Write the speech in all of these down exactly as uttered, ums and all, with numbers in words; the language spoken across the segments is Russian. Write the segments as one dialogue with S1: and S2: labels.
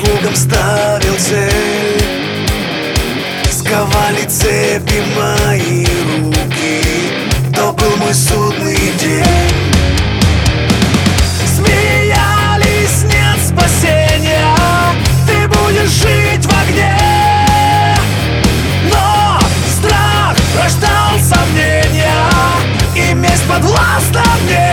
S1: Богом ставил цель, сковали цепи мои руки. То был мой судный день. Смеялись, нет спасения, ты будешь жить в огне. Но страх рождал сомнения, и месть подвластна мне.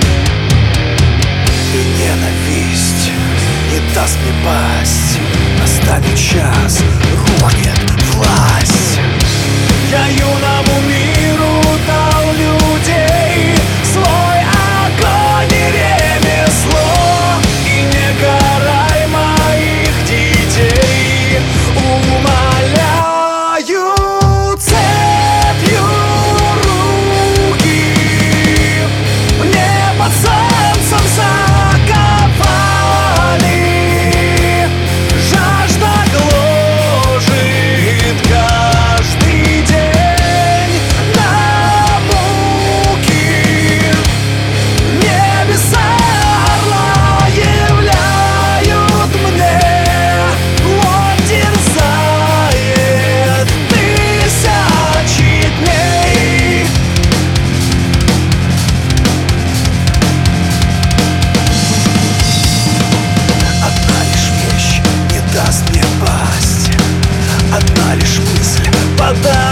S1: И ненависть не даст мне пасть. Настанет час, рухнет власть. Я юному миру дал людей, свой огонь и ремесло. И не карай моих детей, умоляю, цепью руки мне под солнцем заковали. Жажда гложет каждый день на муки. Небеса орла являют мне, плоть терзает тысячи дней. Одна лишь вещь не даст мне пасть, одна лишь мысль подаст.